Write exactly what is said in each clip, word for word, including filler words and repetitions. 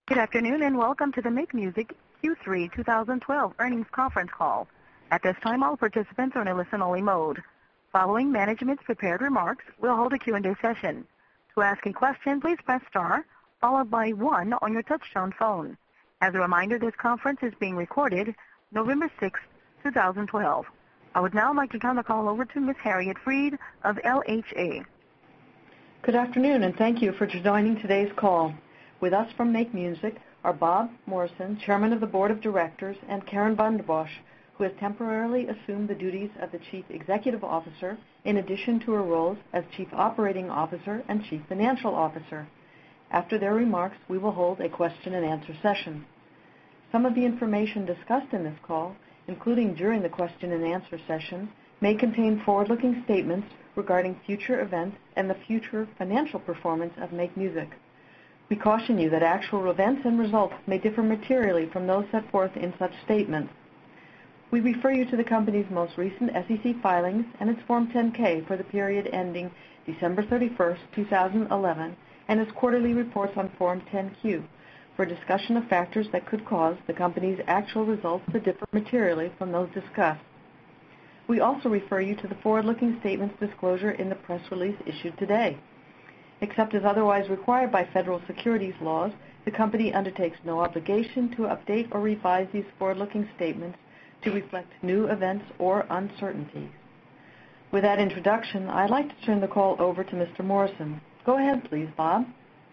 Good afternoon and welcome to the Make Music Q three twenty twelve earnings conference call. At this time, all participants are in a listen-only mode. Following management's prepared remarks, we'll hold a Q and A session. To ask a question, please press star, followed by one on your touch-tone phone. As a reminder, this conference is being recorded November sixth, twenty twelve. I would now like to turn the call over to Miss Harriet Fried of L H A. Good afternoon and thank you for joining today's call. With us from Make Music are Bob Morrison, Chairman of the Board of Directors, and Karen Vanderbosch, who has temporarily assumed the duties of the Chief Executive Officer in addition to her roles as Chief Operating Officer and Chief Financial Officer. After their remarks, we will hold a question and answer session. Some of the information discussed in this call, including during the question and answer session, may contain forward-looking statements regarding future events and the future financial performance of Make Music. We caution you that actual events and results may differ materially from those set forth in such statements. We refer you to the company's most recent S E C filings and its Form ten K for the period ending December thirty-first, twenty eleven, and its quarterly reports on Form ten Q for a discussion of factors that could cause the company's actual results to differ materially from those discussed. We also refer you to the forward-looking statements disclosure in the press release issued today. Except as otherwise required by federal securities laws, the company undertakes no obligation to update or revise these forward-looking statements to reflect new events or uncertainties. With that introduction, I'd like to turn the call over to Mister Morrison. Go ahead, please, Bob.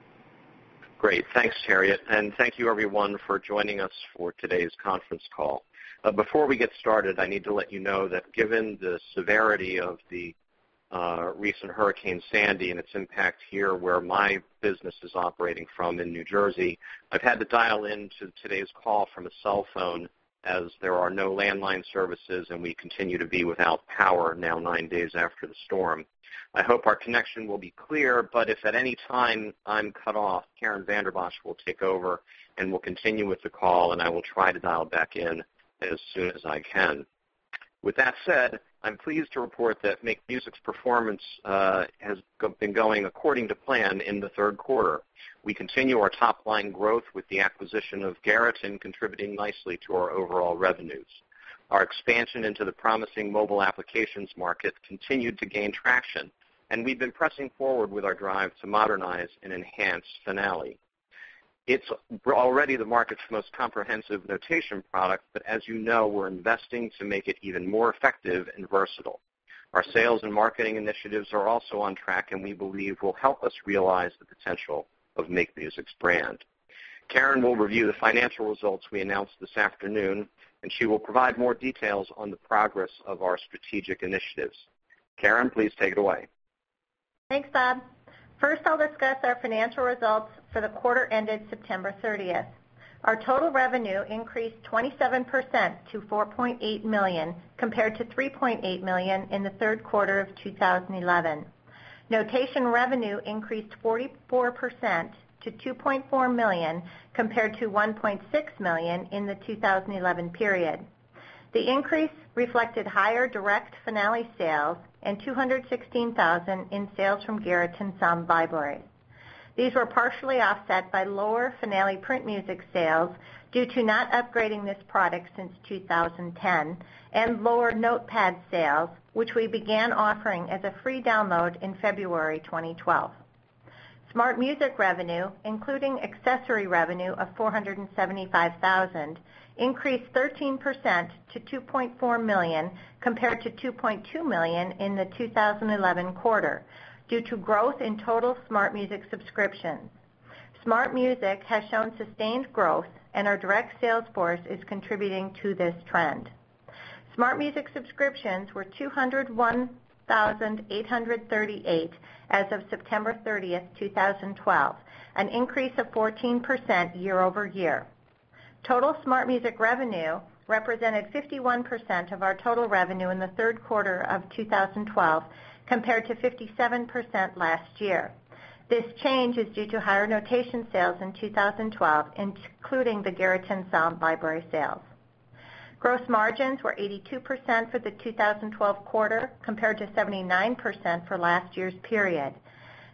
Great. Thanks, Harriet, and thank you, everyone, for joining us for today's conference call. Uh, before we get started, I need to let you know that given the severity of the Uh, recent Hurricane Sandy and its impact here where my business is operating from in New Jersey, I've had to dial into today's call from a cell phone as there are no landline services and we continue to be without power now nine days after the storm. I hope our connection will be clear, but if at any time I'm cut off, Karen Vanderbosch will take over and will continue with the call, and I will try to dial back in as soon as I can. With that said, I'm pleased to report that Make Music's performance uh, has go- been going according to plan in the third quarter. We continue our top-line growth with the acquisition of Garriton contributing nicely to our overall revenues. Our expansion into the promising mobile applications market continued to gain traction, and we've been pressing forward with our drive to modernize and enhance Finale. It's already the market's most comprehensive notation product, but as you know, we're investing to make it even more effective and versatile. Our sales and marketing initiatives are also on track and we believe will help us realize the potential of Make Music's brand. Karen will review the financial results we announced this afternoon, and she will provide more details on the progress of our strategic initiatives. Karen, please take it away. Thanks, Bob. First, I'll discuss our financial results for the quarter ended September thirtieth. Our total revenue increased twenty-seven percent to four point eight million dollars compared to three point eight million dollars in the third quarter of two thousand eleven. Notation revenue increased forty-four percent to two point four million dollars compared to one point six million dollars in the two thousand eleven period. The increase reflected higher direct Finale sales and two hundred sixteen thousand dollars in sales from Garriton Sound Libraries. These were partially offset by lower Finale print music sales due to not upgrading this product since two thousand ten, and lower Notepad sales, which we began offering as a free download in February twenty twelve. Smart Music revenue, including accessory revenue of four hundred seventy-five thousand dollars, increased thirteen percent to two point four million dollars compared to two point two million dollars in the two thousand eleven quarter due to growth in total Smart Music subscriptions. Smart Music has shown sustained growth, and our direct sales force is contributing to this trend. Smart Music subscriptions were two hundred one thousand eight hundred thirty-eight as of September thirtieth, two thousand twelve, an increase of fourteen percent year over year. Total Smart Music revenue represented fifty-one percent of our total revenue in the third quarter of two thousand twelve compared to fifty-seven percent last year. This change is due to higher notation sales in two thousand twelve, including the Garriton Sound Library sales. Gross margins were eighty-two percent for the two thousand twelve quarter compared to seventy-nine percent for last year's period.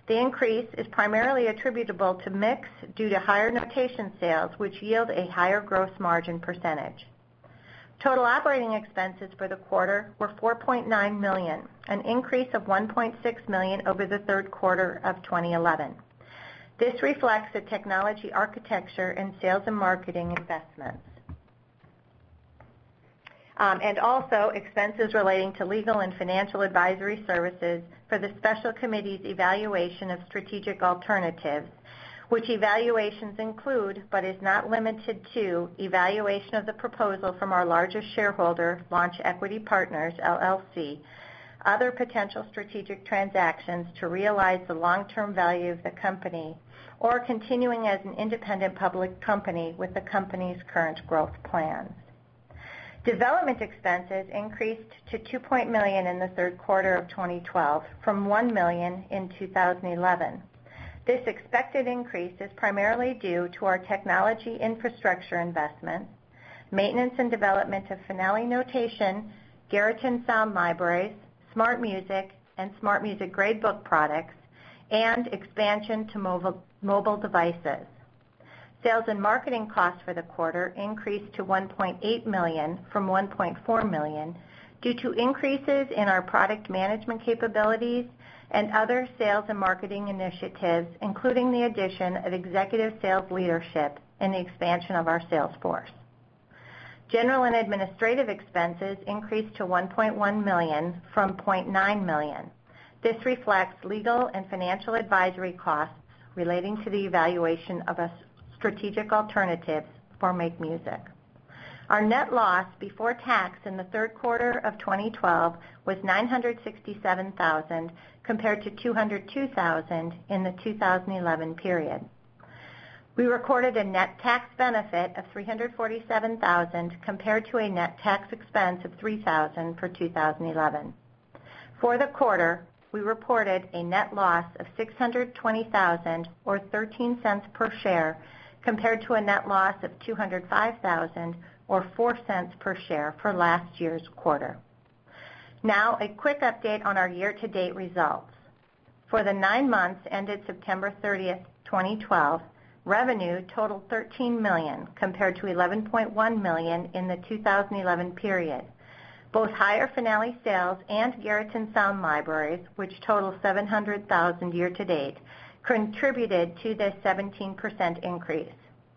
The increase is primarily attributable to mix due to higher notation sales, which yield a higher gross margin percentage. Total operating expenses for the quarter were four point nine million dollars, an increase of one point six million dollars over the third quarter of twenty eleven. This reflects the technology architecture and sales and marketing investments. Um, and also expenses relating to legal and financial advisory services for the special committee's evaluation of strategic alternatives, which evaluations include, but is not limited to, evaluation of the proposal from our largest shareholder, Launch Equity Partners, L L C, other potential strategic transactions to realize the long-term value of the company, or continuing as an independent public company with the company's current growth plans. Development expenses increased to two point one million dollars in the third quarter of twenty twelve from one million dollars in two thousand eleven. This expected increase is primarily due to our technology infrastructure investments, maintenance and development of Finale Notation, Garriton Sound Libraries, Smart Music, and Smart Music Gradebook products, and expansion to mobile, mobile devices. Sales and marketing costs for the quarter increased to one point eight million dollars from one point four million dollars due to increases in our product management capabilities and other sales and marketing initiatives, including the addition of executive sales leadership and the expansion of our sales force. General and administrative expenses increased to one point one million dollars from zero point nine million dollars. This reflects legal and financial advisory costs relating to the evaluation of a strategic alternatives for Make Music. Our net loss before tax in the third quarter of twenty twelve was nine hundred sixty-seven thousand dollars compared to two hundred two thousand dollars in the two thousand eleven period. We recorded a net tax benefit of three hundred forty-seven thousand dollars compared to a net tax expense of three thousand dollars for two thousand eleven. For the quarter, we reported a net loss of six hundred twenty thousand dollars or thirteen cents per share compared to a net loss of two hundred five thousand dollars or four cents per share for last year's quarter. Now, a quick update on our year-to-date results. For the nine months ended September thirtieth, twenty twelve, revenue totaled thirteen million dollars compared to eleven point one million dollars in the two thousand eleven period. Both higher Finale sales and Garriton Sound Libraries, which total seven hundred thousand dollars year-to-date, contributed to this seventeen percent increase.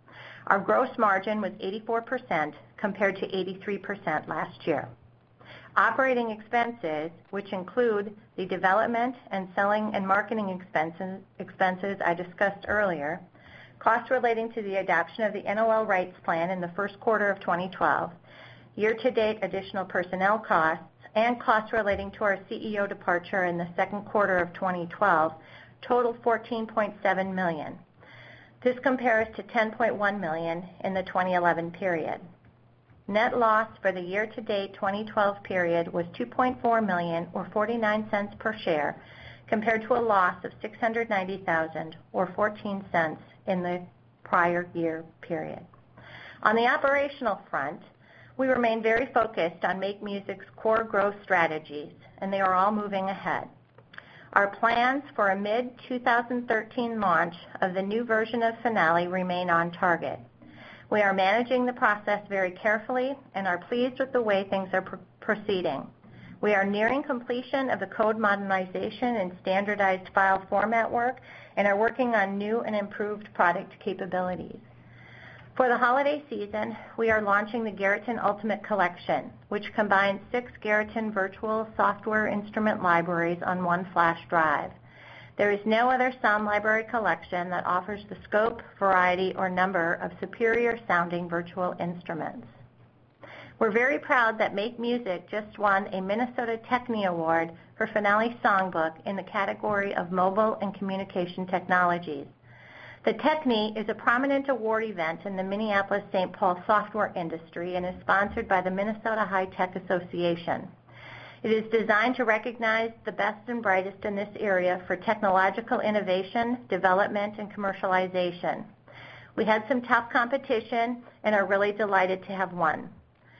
Our gross margin was eighty-four percent compared to eighty-three percent last year. Operating expenses, which include the development and selling and marketing expenses, expenses I discussed earlier, costs relating to the adoption of the N O L rights plan in the first quarter of twenty twelve, year-to-date additional personnel costs, and costs relating to our C E O departure in the second quarter of twenty twelve, totaled fourteen point seven million dollars. This compares to ten point one million dollars in the twenty eleven period. Net loss for the year-to-date twenty twelve period was two point four million dollars or forty-nine cents per share compared to a loss of six hundred ninety thousand dollars or fourteen cents in the prior year period. On the operational front, we remain very focused on Make Music's core growth strategies, and they are all moving ahead. Our plans for a mid twenty thirteen launch of the new version of Finale remain on target. We are managing the process very carefully and are pleased with the way things are pr- proceeding. We are nearing completion of the code modernization and standardized file format work and are working on new and improved product capabilities. For the holiday season, we are launching the Garriton Ultimate Collection, which combines six Garriton virtual software instrument libraries on one flash drive. There is no other sound library collection that offers the scope, variety, or number of superior-sounding virtual instruments. We're very proud that Make Music just won a Minnesota Techne Award for Finale Songbook in the category of Mobile and Communication Technologies. The Techne is a prominent award event in the Minneapolis-Saint Paul software industry and is sponsored by the Minnesota High-Tech Association. It is designed to recognize the best and brightest in this area for technological innovation, development, and commercialization. We had some tough competition and are really delighted to have won.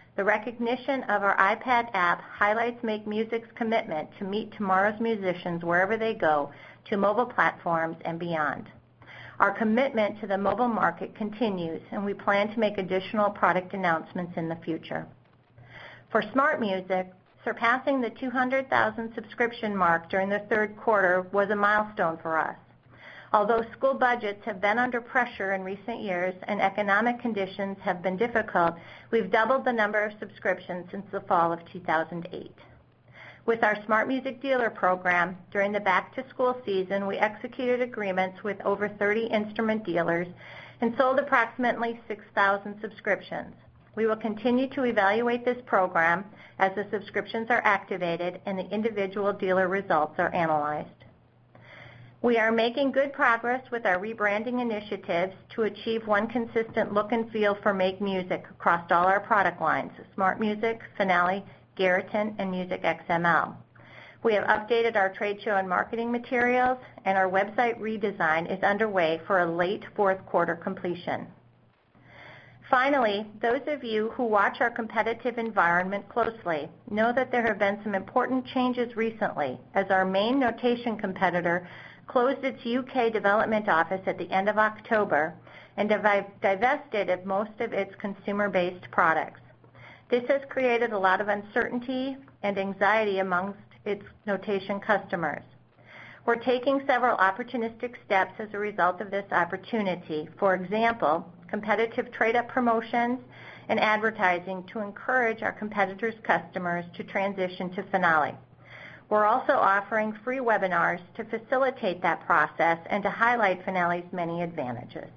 The recognition of our iPad app highlights Make Music's commitment to meet tomorrow's musicians wherever they go, to mobile platforms and beyond. Our commitment to the mobile market continues, and we plan to make additional product announcements in the future. For Smart Music, surpassing the two hundred thousand subscription mark during the third quarter was a milestone for us. Although school budgets have been under pressure in recent years and economic conditions have been difficult, we've doubled the number of subscriptions since the fall of two thousand eight. With our Smart Music Dealer program, during the back-to-school season, we executed agreements with over thirty instrument dealers and sold approximately six thousand subscriptions. We will continue to evaluate this program as the subscriptions are activated and the individual dealer results are analyzed. We are making good progress with our rebranding initiatives to achieve one consistent look and feel for Make Music across all our product lines, Smart Music, Finale, Garriton, and Music X M L. We have updated our trade show and marketing materials, and our website redesign is underway for a late fourth quarter completion. Finally, those of you who watch our competitive environment closely know that there have been some important changes recently as our main notation competitor closed its U K development office at the end of October and divested of most of its consumer-based products. This has created a lot of uncertainty and anxiety amongst its notation customers. We're taking several opportunistic steps as a result of this opportunity. For example, competitive trade-up promotions and advertising to encourage our competitors' customers to transition to Finale. We're also offering free webinars to facilitate that process and to highlight Finale's many advantages.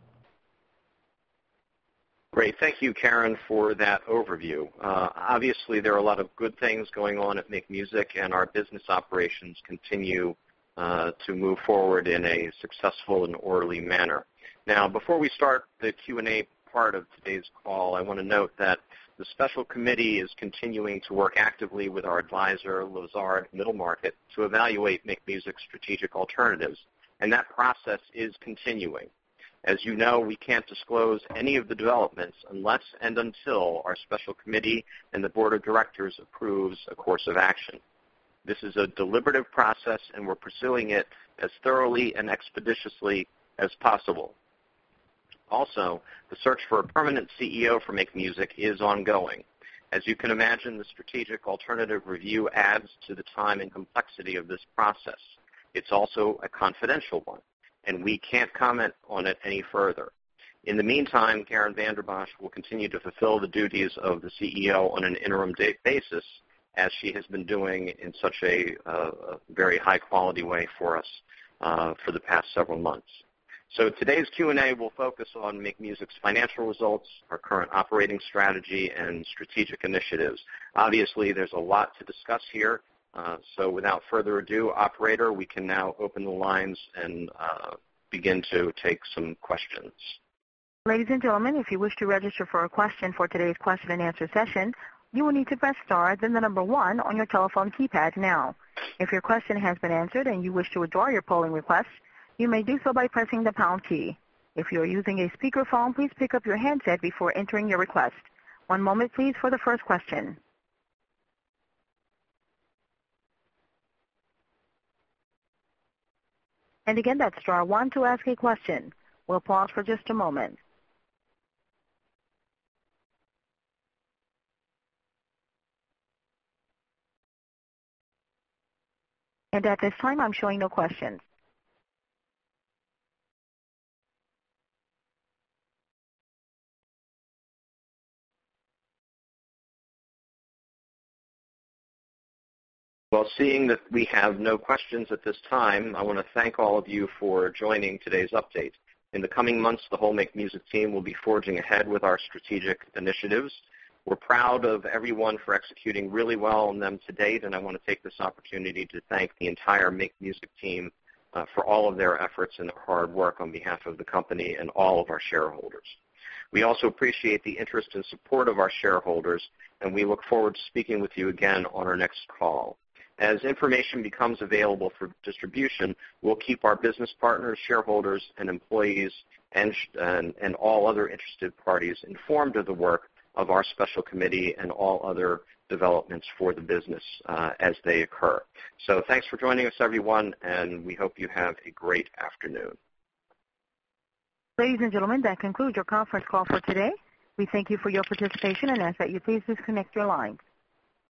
Great. Thank you, Karen, for that overview. Uh, obviously, there are a lot of good things going on at Make Music, and our business operations continue uh, to move forward in a successful and orderly manner. Now, before we start the Q and A part of today's call, I want to note that the special committee is continuing to work actively with our advisor, Lazard Middle Market, to evaluate Make Music's strategic alternatives, and that process is continuing. As you know, we can't disclose any of the developments unless and until our special committee and the board of directors approves a course of action. This is a deliberative process, and we're pursuing it as thoroughly and expeditiously as possible. Also, the search for a permanent C E O for Make Music is ongoing. As you can imagine, the strategic alternative review adds to the time and complexity of this process. It's also a confidential one, and we can't comment on it any further. In the meantime, Karen Vanderbosch will continue to fulfill the duties of the C E O on an interim basis, as she has been doing in such a, uh, a very high-quality way for us uh, for the past several months. So today's Q and A will focus on Make Music's financial results, our current operating strategy, and strategic initiatives. Obviously, there's a lot to discuss here, uh, so without further ado, operator, we can now open the lines and uh, begin to take some questions. Ladies and gentlemen, if you wish to register for a question for today's question and answer session, you will need to press star, then the number one on your telephone keypad now. If your question has been answered and you wish to withdraw your polling request, you may do so by pressing the pound key. If you are using a speakerphone, please pick up your handset before entering your request. One moment, please, for the first question. And again, that's star one to ask a question. We'll pause for just a moment. And at this time, I'm showing no questions. Well, seeing that we have no questions at this time, I want to thank all of you for joining today's update. In the coming months, the whole Make Music team will be forging ahead with our strategic initiatives. We're proud of everyone for executing really well on them to date, and I want to take this opportunity to thank the entire Make Music team uh, for all of their efforts and their hard work on behalf of the company and all of our shareholders. We also appreciate the interest and support of our shareholders, and we look forward to speaking with you again on our next call. As information becomes available for distribution, we'll keep our business partners, shareholders, and employees and, and, and all other interested parties informed of the work of our special committee and all other developments for the business uh, as they occur. So thanks for joining us, everyone, and we hope you have a great afternoon. Ladies and gentlemen, that concludes your conference call for today. We thank you for your participation and ask that you please disconnect your lines.